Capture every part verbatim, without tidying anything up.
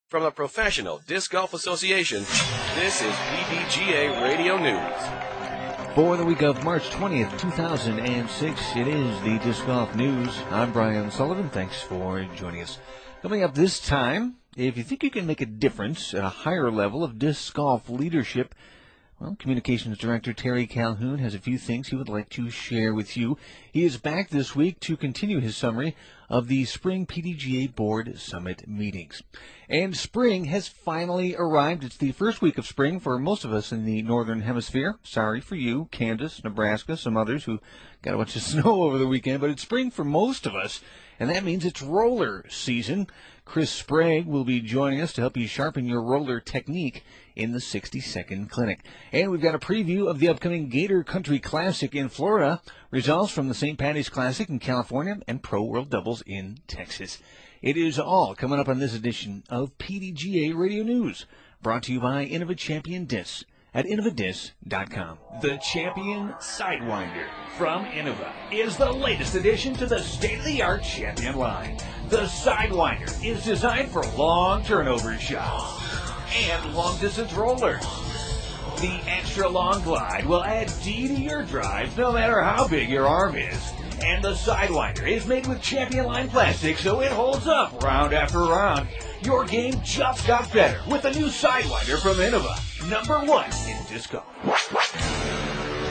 From the Professional Disc Golf Association, this is P D G A Radio News. For the week of March twentieth, two thousand six, it is the Disc Golf News. I'm Brian Sullivan. Thanks for joining us. Coming up this time, if you think you can make a difference at a higher level of disc golf leadership, well, Communications Director Terry Calhoun has a few things he would like to share with you. He is back this week to continue his summary of the Spring P D G A Board Summit meetings. And spring has finally arrived. It's the first week of spring for most of us in the Northern Hemisphere. Sorry for you, Kansas, Nebraska, some others who got a bunch of snow over the weekend, but it's spring for most of us, and that means it's roller season. Chris Sprague will be joining us to help you sharpen your roller technique in the sixty-second clinic. And we've got a preview of the upcoming Gator Country Classic in Florida, results from the Saint Patty's Classic in California, and Pro World Doubles in Texas. It is all coming up on this edition of P D G A Radio News, brought to you by Innova Champion Discs at innova disc dot com. The Champion Sidewinder from Innova is the latest addition to the state-of-the-art Champion line. The Sidewinder is designed for long turnover shots and long-distance rollers. The extra long glide will add D to your drives no matter how big your arm is. And the Sidewinder is made with Champion line plastic, so it holds up round after round. Your game just got better with the new Sidewinder from Innova, number one in disc golf.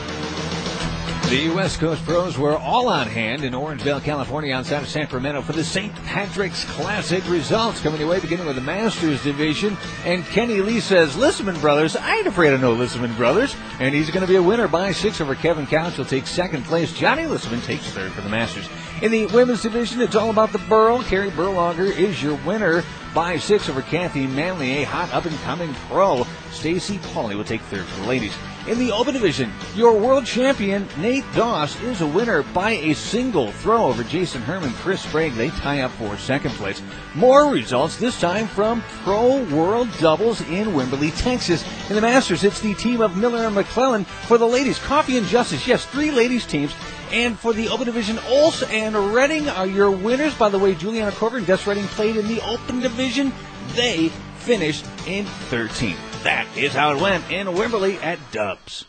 The West Coast pros were all on hand in Orangevale, California, outside of Sacramento for the Saint Patrick's Classic. Results coming your way, beginning with the Masters division. And Kenny Lee says, Lissaman Brothers, I ain't afraid of no Lissaman Brothers. And he's going to be a winner by six over Kevin Couch. He'll take second place. Johnny Lissaman takes third for the Masters. In the women's division, it's all about the Burl. Carrie Berlogger is your winner by six over Kathy Manley, a hot up-and-coming pro. Stacy Pauley will take third for the ladies. In the Open division, your world champion, Nate Doss, is a winner by a single throw over Jason Herman. Chris Sprague, they tie up for second place. More results, this time from Pro World Doubles in Wimberley, Texas. In the Masters, it's the team of Miller and McClellan. For the ladies, Coffee and Justice, yes, three ladies teams. And for the Open division, Olse and Redding are your winners. By the way, Juliana Corver and Gus Redding played in the Open division. They finished in thirteenth. That is how it went in Wimberley at Dubs.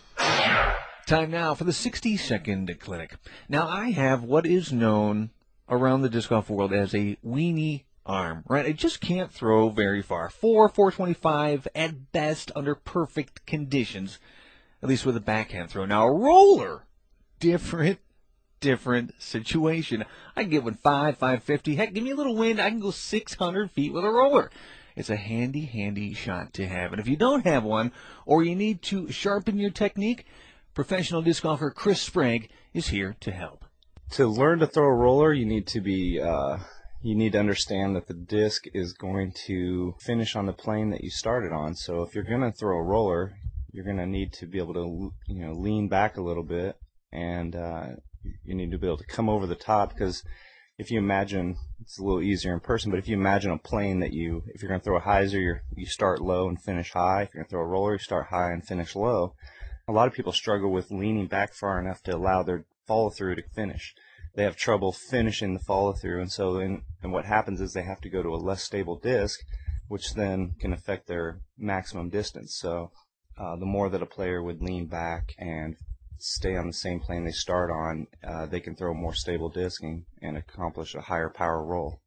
Time now for the sixty-second clinic. Now, I have what is known around the disc golf world as a weenie arm, right? I just can't throw very far. Four, four twenty-five at best under perfect conditions, at least with a backhand throw. Now, a roller, different, different situation. I can get one five, five fifty. Heck, give me a little wind, I can go six hundred feet with a roller. It's a handy, handy shot to have. And if you don't have one, or you need to sharpen your technique, professional disc golfer Chris Sprague is here to help. To learn to throw a roller, you need to be, uh, you need to understand that the disc is going to finish on the plane that you started on. So if you're going to throw a roller, you're going to need to be able to, you know, lean back a little bit, and uh, you need to be able to come over the top, because if you imagine, it's a little easier in person, but if you imagine a plane that you, if you're going to throw a hyzer, you're, you start low and finish high. If you're going to throw a roller, you start high and finish low. A lot of people struggle with leaning back far enough to allow their follow-through to finish. They have trouble finishing the follow-through, and so then, and what happens is they have to go to a less stable disc, which then can affect their maximum distance. So uh, the more that a player would lean back and stay on the same plane they start on, uh, they can throw a more stable disc and, and accomplish a higher power roll.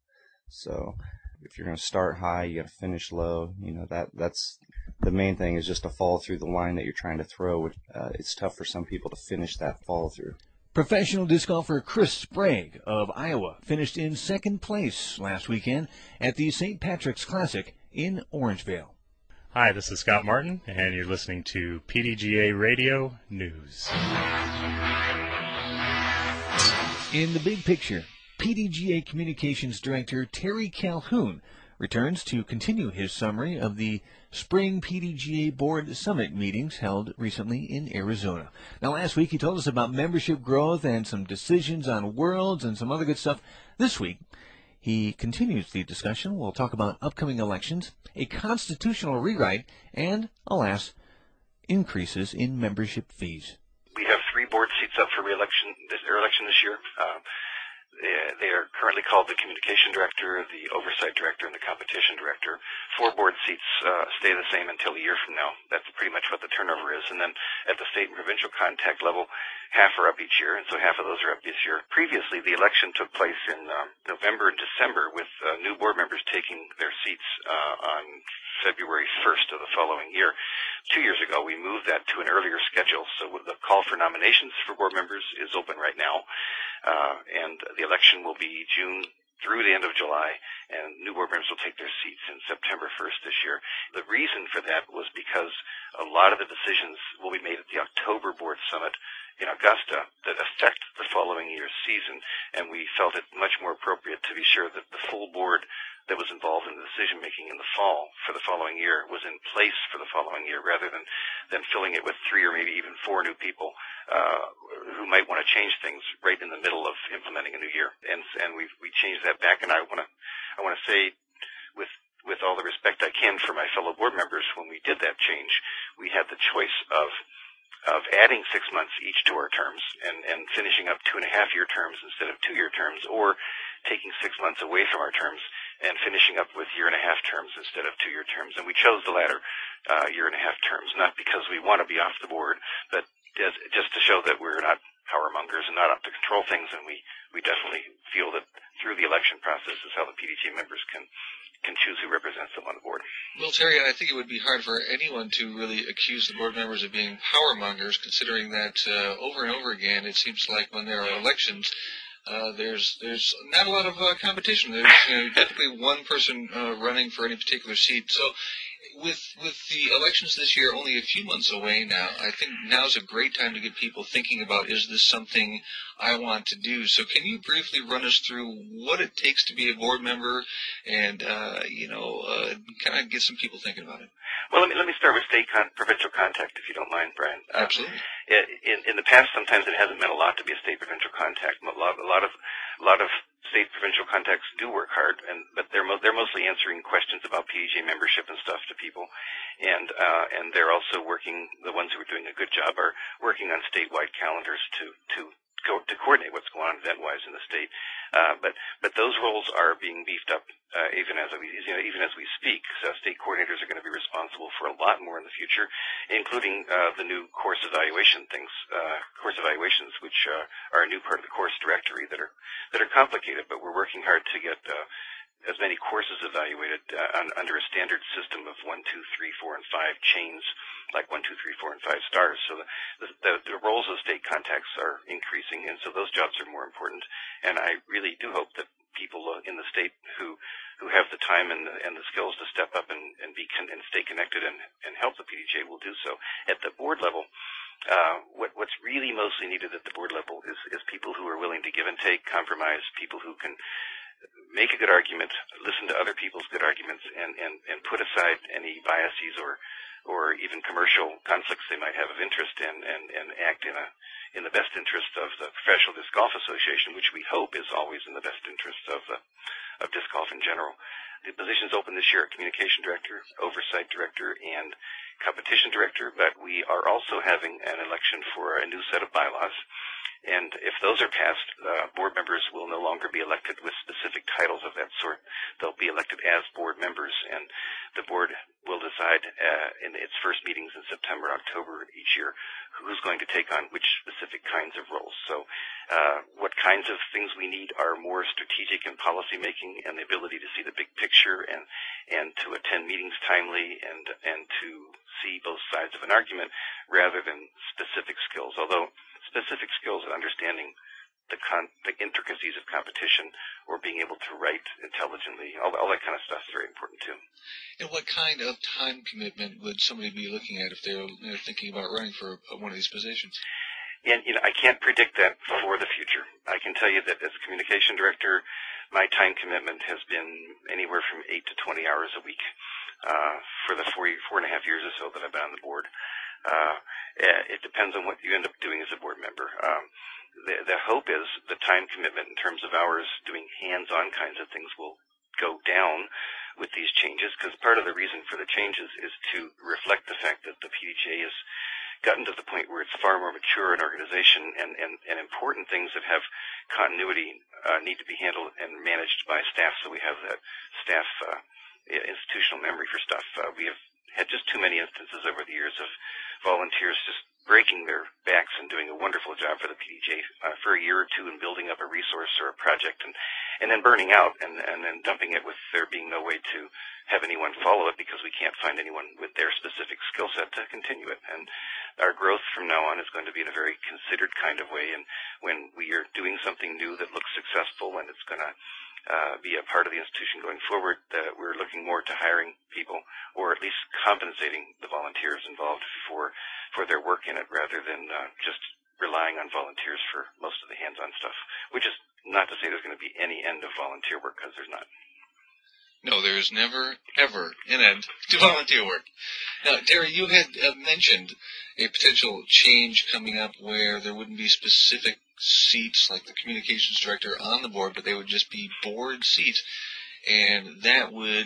So if you're going to start high, you got to finish low. You know, that that's the main thing, is just to follow through the line that you're trying to throw. Uh, it's tough for some people to finish that follow through. Professional disc golfer Chris Sprague of Iowa finished in second place last weekend at the Saint Patrick's Classic in Orangevale. Hi, this is Scott Martin, and you're listening to P D G A Radio News. In the big picture, P D G A Communications Director Terry Calhoun returns to continue his summary of the Spring P D G A Board Summit meetings held recently in Arizona. Now, last week he told us about membership growth and some decisions on worlds and some other good stuff. This week, he continues the discussion. We'll talk about upcoming elections, a constitutional rewrite, and, alas, increases in membership fees. We have three board seats up for re-election this, or election this year. Uh, Uh, they are currently called the Communication Director, the Oversight Director, and the Competition Director. Four board seats uh, stay the same until a year from now. That's pretty much what the turnover is. And then at the state and provincial contact level, half are up each year, and so half of those are up this year. Previously, the election took place in um, November and December, with uh, new board members taking their seats uh, on February first of the following year. Two years ago, we moved that to an earlier schedule, so the call for nominations for board members is open right now. Uh, and the election will be June through the end of July, and new board members will take their seats in September first this year. The reason for that was because a lot of the decisions will be made at the October Board Summit in Augusta that affect the following year's season, and we felt it much more appropriate to be sure that the full board that was involved in the decision-making in the fall for the following year was in place for the following year, rather than, than filling it with three or maybe even four new people uh, who might want to change things right in the middle of implementing a new year. And and we we changed that back, and I want to I want to say with with all the respect I can for my fellow board members, when we did that change, we had the choice of of adding six months each to our terms and, and finishing up two and a half year terms instead of two year terms, or taking six months away from our terms and finishing up with year and a half terms instead of two year terms. And we chose the latter, uh, year and a half terms, not because we want to be off the board, but as, just to show that we're not power mongers and not out to control things. And we, we definitely feel that through the election process is how the P D G members can can choose who represents them on the board. Well, Terry, I think it would be hard for anyone to really accuse the board members of being power mongers, considering that uh, over and over again, it seems like when there are elections, uh, there's there's not a lot of uh, competition. There's you know, typically one person uh, running for any particular seat. So with with the elections this year only a few months away now, I think now's a great time to get people thinking about, is this something I want to do? So can you briefly run us through what it takes to be a board member and, uh, you know, uh, kind of get some people thinking about it? Well, let me, let me start with state con- provincial contact, if you don't mind, Brian. Uh, Absolutely. In, in the past, sometimes it hasn't meant a lot to be a state provincial contact. A lot, a lot of, a lot of state provincial contacts do work hard, and but they're mo- they're mostly answering questions about P D G membership and stuff to people, and uh, and they're also working. The ones who are doing a good job are working on statewide calendars to to go to coordinate what's going on event-wise in the state. Uh, but but those roles are being beefed up uh, even as we you know, even as we speak. So state coordinators are going to be responsible for a lot more in the future, including uh, the new course evaluation things, uh, course evaluations, which uh, are a new part of the course directory that are that are complicated. But we're working hard to get uh, as many courses evaluated uh, un- under a standard system of one, two, three, four, and five chains, like one, two, three, four, and five stars. So the, the, the roles of state contacts are increasing, and so those jobs are more important. And I really do hope that people in the state who who have the time and the, and the skills to step up and, and be con- and stay connected and, and help the P D G A will do so. At the board level, uh, what, what's really mostly needed at the board level is, is people who are willing to give and take, compromise, people who can make a good argument, listen to other people's good arguments, and, and, and put aside any biases or or even commercial conflicts they might have of interest in, and, and act in a in the best interest of the Professional Disc Golf Association, which we hope is always in the best interest of the of disc golf in general. The positions open this year: Communication Director, Oversight Director, and Competition Director. But we are also having an election for a new set of bylaws. And if those are passed, uh, board members will no longer be elected with specific titles of that sort. They'll be elected as board members, and the board will decide uh, in its first meetings in September, October each year who's going to take on which specific kinds of roles. So uh, what kinds of things we need are more strategic in policy making and the ability to see the big picture and, and to attend meetings timely and, and to see both sides of an argument rather than specific skills, although specific skills and understanding the, con- the intricacies of competition or being able to write intelligently, all, all that kind of stuff is very important too. And what kind of time commitment would somebody be looking at if they're you know, thinking about running for one of these positions? And, you know, I can't predict that for the future. I can tell you that as communication director, my time commitment has been anywhere from eight to twenty hours a week uh, for the four, four and a half years or so that I've been on the board. Uh, it depends on what you end up doing as a board member. Um, the, the hope is the time commitment in terms of hours doing hands-on kinds of things will go down with these changes, because part of the reason for the changes is to reflect the fact that the P D G A is gotten to the point where it's far more mature an organization, and, and, and important things that have continuity uh, need to be handled and managed by staff, so we have that staff uh, institutional memory for stuff. Uh, we have had just too many instances over the years of volunteers just breaking their backs and doing a wonderful job for the P D J uh, for a year or two and building up a resource or a project, and, and then burning out and, and then dumping it with there being no way to have anyone follow it because we can't find anyone with their specific skill set to continue it. And our growth from now on is going to be in a very considered kind of way, and when we are doing something new that looks successful and it's going to Uh, be a part of the institution going forward, uh, we're looking more to hiring people, or at least compensating the volunteers involved for for their work in it, rather than uh, just relying on volunteers for most of the hands-on stuff, which is not to say there's going to be any end of volunteer work, because there's not. No, there is never, ever an end to volunteer work. Now, Terry, you had uh, mentioned a potential change coming up where there wouldn't be specific seats like the communications director on the board, but they would just be board seats, and that would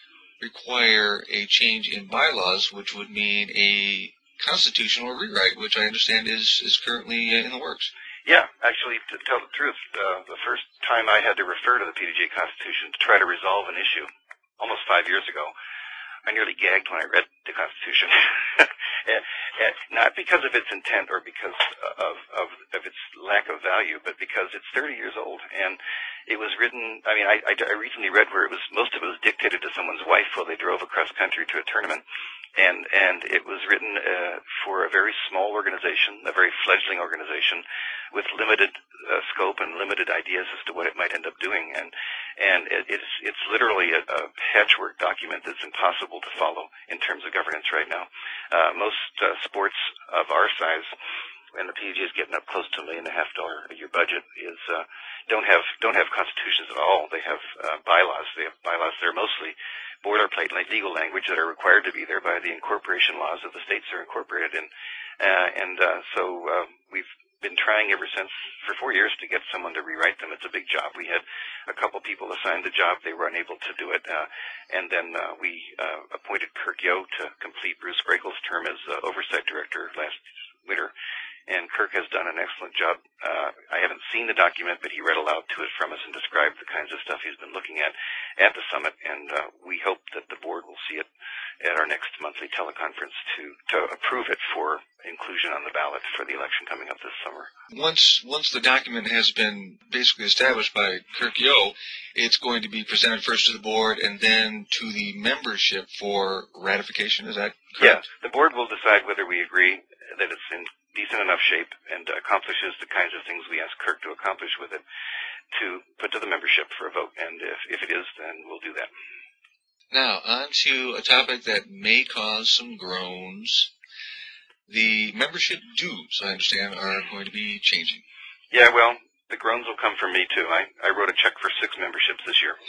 require a change in bylaws, which would mean a constitutional rewrite, which I understand is, is currently in the works. Yeah, actually, to tell the truth, uh, the first time I had to refer to the P D J Constitution to try to resolve an issue, almost five years ago, I nearly gagged when I read the Constitution. and, and not because of its intent or because of, of, of its lack of value, but because it's thirty years old. And it was written, I mean, I, I, I recently read where it was, most of it was dictated to someone's wife while they drove across country to a tournament. And, and it was written uh, for a very small organization, a very fledgling organization, with limited uh, scope and limited ideas as to what it might end up doing. And and it, it's it's literally a, a patchwork document that's impossible to follow in terms of governance right now. Uh, most uh, sports of our size, and the P D J is getting up close to a million and a half dollar a year budget, is uh, don't have don't have constitutions at all. They have uh, bylaws. They have bylaws that are mostly boilerplate, like legal language, that are required to be there by the incorporation laws of the states they're incorporated in. Uh, and uh, so uh, we've been trying ever since for four years to get someone to rewrite them. It's a big job. We had a couple people assigned the job. They were unable to do it. Uh, and then uh, we uh, appointed Kirk Yo to complete Bruce Brakel's term as uh, oversight director last winter. And Kirk has done an excellent job. Uh, I haven't seen the document, but he read aloud to it from us and described the kinds of stuff he's been looking at at the summit. And uh, we hope that the board will see it at our next monthly teleconference to, to approve it for inclusion on the ballot for the election coming up this summer. Once once the document has been basically established by Kirk Yo, it's going to be presented first to the board and then to the membership for ratification. Is that correct? Yeah, the board will decide whether we agree that it's in decent enough shape and accomplishes the kinds of things we ask Kirk to accomplish with it, to put to the membership for a vote. And if, if it is, then we'll do that. Now, on to a topic that may cause some groans. The membership dues, I understand, are going to be changing. Yeah, well, the groans will come from me, too. I, I wrote a check for six memberships this year.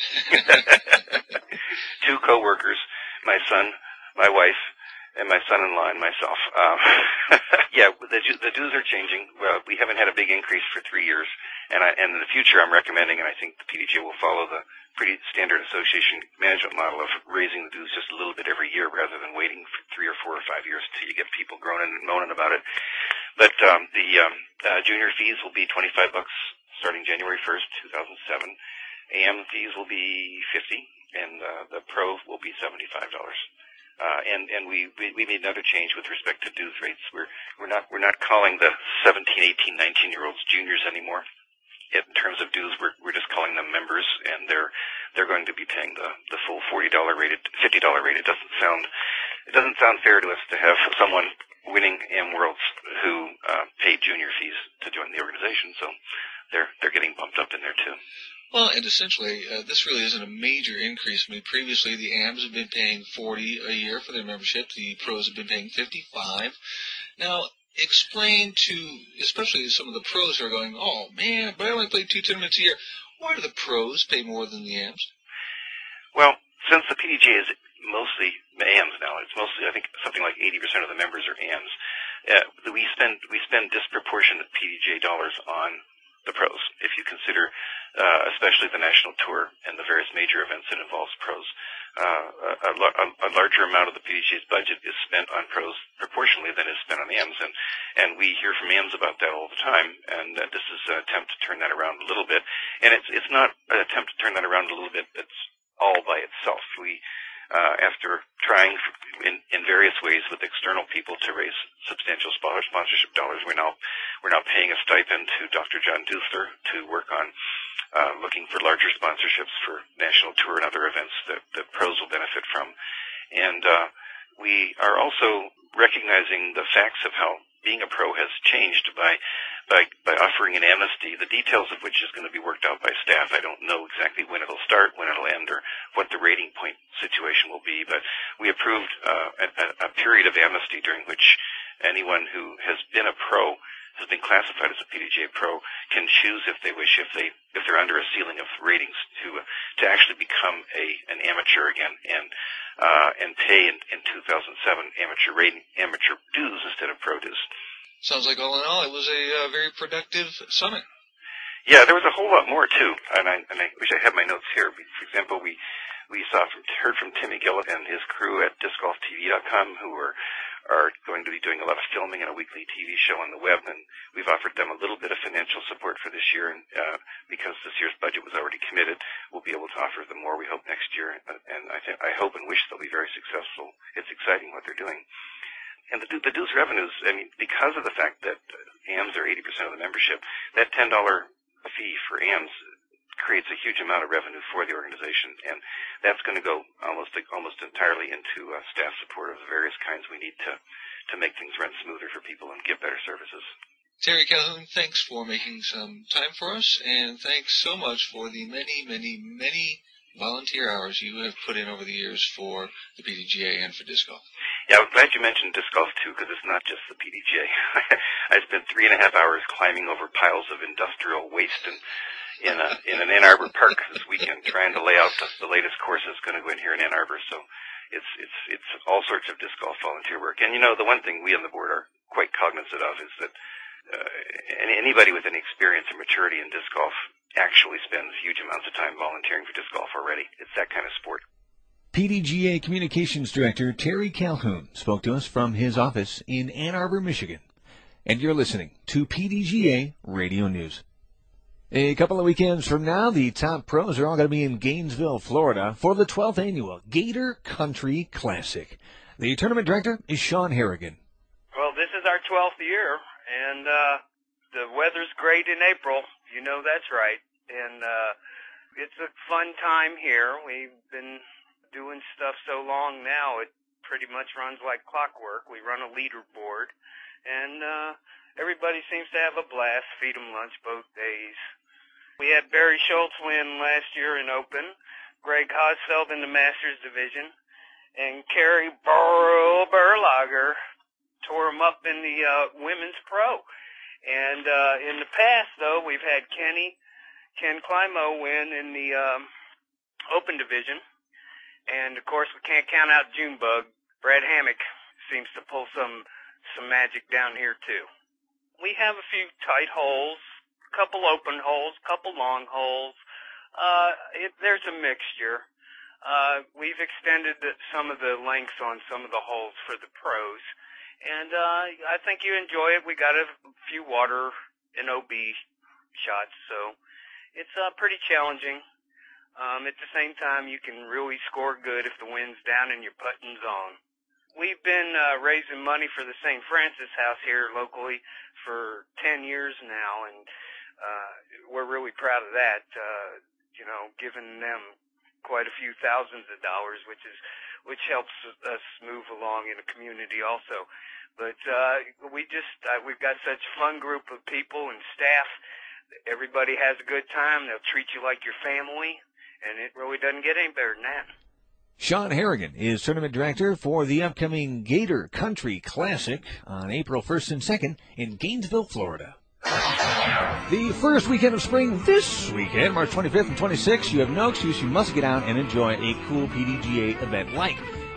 Two co-workers, my son, my wife, and my son-in-law and myself. Uh, yeah, the, the dues are changing. Well, we haven't had a big increase for three years, and, I, and in the future I'm recommending, and I think the P D J will follow the pretty standard association management model of raising the dues just a little bit every year rather than waiting for three or four or five years till you get people groaning and moaning about it. But um, the um, uh, junior fees will be twenty-five bucks starting January first, two thousand seven. A M fees will be fifty, and uh, the pro will be seventy-five dollars. Uh, and, and we, we, we made another change with respect to dues rates. We're, we're not, we're not calling the seventeen, eighteen, nineteen year olds juniors anymore. In terms of dues, we're, we're just calling them members, and they're, they're going to be paying the, the full forty dollar rate, fifty dollar rate. It doesn't sound, it doesn't sound fair to us to have someone winning A M Worlds who, uh, paid junior fees to join the organization. So they're, they're getting bumped up in there too. Well, and essentially, uh, this really isn't a major increase. I mean, previously the A Ms have been paying forty a year for their membership. The pros have been paying fifty-five. Now, explain to, especially some of the pros who are going, oh man, but I only play two tournaments a year. Why do the pros pay more than the A Ms? Well, since the P D J is mostly A Ms now, it's mostly, I think, something like eighty percent of the members are A Ms. Uh, we spend we spend disproportionate P D J dollars on the pros. If you consider, uh, especially the national tour and the various major events that involves pros, uh, a, a, a larger amount of the P D G A's budget is spent on pros proportionally than is spent on A Ms, and and we hear from A Ms about that all the time. And uh, this is an attempt to turn that around a little bit. And it's it's not an attempt to turn that around a little bit that's all by itself. We Uh, after trying in, in various ways with external people to raise substantial sponsorship dollars, we're now we're now paying a stipend to Doctor John Duthler to work on uh, looking for larger sponsorships for national tour and other events that, that pros will benefit from. And uh, we are also recognizing the facts of how being a pro has changed by by by offering an amnesty, the details of which is going to be worked out by staff. I don't know exactly when it'll start, when it'll end, or what the rating point situation will be, but we approved uh, a, a period of amnesty during which anyone who has been a pro, has been classified as a P D G A pro, can choose if they wish, if they if they're under a ceiling of ratings, to uh, to actually become a an amateur again and uh, and pay in, in two thousand seven amateur rating amateur dues instead of pro dues. Sounds like all in all, it was a uh, very productive summit. Yeah, there was a whole lot more too, and I and I wish I had my notes here. For example, we we saw from heard from Timmy Gillett and his crew at disc golf T V dot com, who are are going to be doing a lot of filming and a weekly T V show on the web, and we've offered them a little bit of financial support for this year, and uh, because this year's budget was already committed, we'll be able to offer them more, we hope, next year, and I think I hope and wish they'll be very successful. It's exciting what they're doing. And the, the dues revenues, I mean, because of the fact that A Ms are eighty percent of the membership, that ten dollars fee for A Ms creates a huge amount of revenue for the organization, and that's going to go almost almost entirely into uh, staff support of the various kinds we need to, to make things run smoother for people and give better services. Terry Calhoun, thanks for making some time for us, and thanks so much for the many, many, many volunteer hours you have put in over the years for the P D G A and for disc golf. Yeah, I'm glad you mentioned disc golf, too, because it's not just the P D G A. I spent three and a half hours climbing over piles of industrial waste and in a in an Ann Arbor park this weekend, trying to lay out the, the latest courses going to go in here in Ann Arbor. So it's it's it's all sorts of disc golf volunteer work. And, you know, the one thing we on the board are quite cognizant of is that uh, any, anybody with any experience and maturity in disc golf actually spends huge amounts of time volunteering for disc golf already. It's that kind of sport. P D G A Communications Director Terry Calhoun spoke to us from his office in Ann Arbor, Michigan. And you're listening to P D G A Radio News. A couple of weekends from now, the top pros are all going to be in Gainesville, Florida for the twelfth annual Gator Country Classic. The tournament director is Sean Harrigan. Well, this is our twelfth year, and uh, the weather's great in April. You know that's right. And uh, it's a fun time here. We've been doing stuff so long now, it pretty much runs like clockwork. We run a leaderboard, and uh, everybody seems to have a blast. Feed 'em lunch both days. We had Barry Schultz win last year in Open, Greg Hosfeld in the Masters Division, and Carrie Burl Berlager tore him up in the uh, Women's Pro. And uh, in the past, though, we've had Kenny, Ken Climo win in the um, Open Division. And, of course, we can't count out Junebug. Brad Hammock seems to pull some some magic down here, too. We have a few tight holes, a couple open holes, a couple long holes. Uh, it, there's a mixture. Uh, we've extended the, some of the lengths on some of the holes for the pros. And uh, I think you enjoy it. We got a few water and O B shots, so it's uh, pretty challenging. Um, at the same time, you can really score good if the wind's down and your putting's on. We've been uh, raising money for the Saint Francis House here locally for ten years now, and uh, we're really proud of that. Uh, you know, giving them quite a few thousands of dollars, which is which helps us move along in the community also. But uh, we just uh, we've got such a fun group of people and staff. Everybody has a good time. They'll treat you like your family. And it really doesn't get any better than that. Sean Harrigan is tournament director for the upcoming Gator Country Classic on April first and second in Gainesville, Florida. The first weekend of spring this weekend, March twenty-fifth and twenty-sixth, you have no excuse. You must get out and enjoy a cool P D G A event like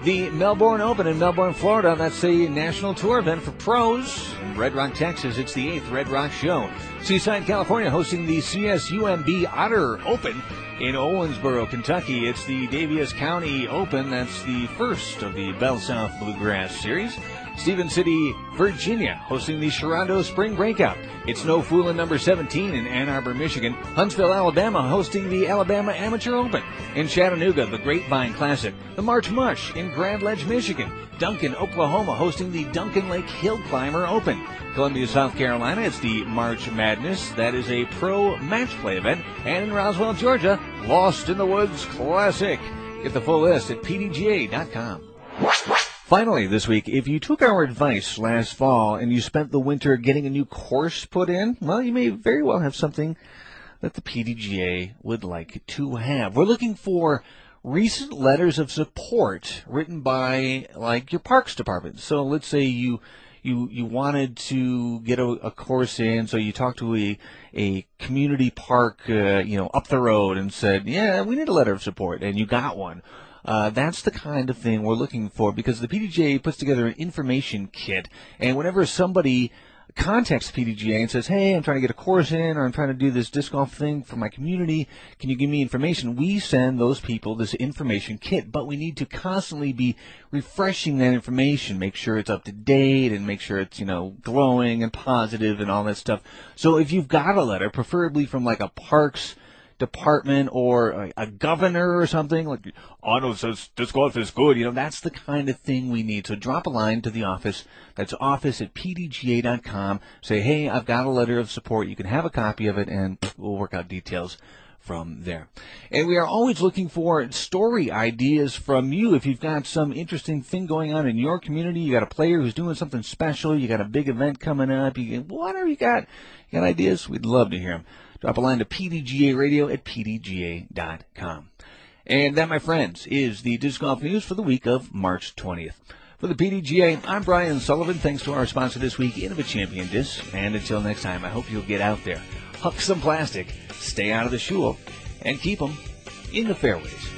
The Melbourne Open in Melbourne, Florida. That's the national tour event for pros. In Red Rock, Texas, it's the eighth Red Rock Show. Seaside, California, hosting the C S U M B Otter Open. In Owensboro, Kentucky, it's the Daviess County Open. That's the first of the Bell South Bluegrass Series. Stevens City, Virginia, hosting the Sherando Spring Breakout. It's No Foolin' number seventeen in Ann Arbor, Michigan. Huntsville, Alabama, hosting the Alabama Amateur Open. In Chattanooga, the Grapevine Classic. The March Mush in Grand Ledge, Michigan. Duncan, Oklahoma, hosting the Duncan Lake Hill Climber Open. Columbia, South Carolina, it's the March Madness. That is a pro match play event. And in Roswell, Georgia, Lost in the Woods Classic. Get the full list at P D G A dot com. Finally, this week, if you took our advice last fall and you spent the winter getting a new course put in, well, you may very well have something that the P D G A would like to have. We're looking for recent letters of support written by, like, your parks department. So let's say you you you wanted to get a, a course in, so you talked to a a community park, uh, you know, up the road and said, yeah, we need a letter of support, and you got one. Uh, that's the kind of thing we're looking for, because the P D G A puts together an information kit, and whenever somebody contacts the P D G A and says, hey, I'm trying to get a course in, or I'm trying to do this disc golf thing for my community, can you give me information? We send those people this information kit, but we need to constantly be refreshing that information, make sure it's up to date, and make sure it's, you know, glowing and positive and all that stuff. So if you've got a letter, preferably from like a parks department or a, a governor or something, like, oh, no, says disc golf is good, you know, that's the kind of thing we need. So drop a line to the office. That's office at P D G A dot com. Say, hey, I've got a letter of support. You can have a copy of it, and we'll work out details from there. And we are always looking for story ideas from you. If you've got some interesting thing going on in your community, you got a player who's doing something special, you got a big event coming up, you get, whatever you got, you got ideas, we'd love to hear them. Drop a line to P D G A radio at P D G A dot com. And that, my friends, is the disc golf news for the week of March twentieth. For the P D G A, I'm Brian Sullivan. Thanks to our sponsor this week, Innova Champion Discs. And until next time, I hope you'll get out there, huck some plastic, stay out of the shul, and keep them in the fairways.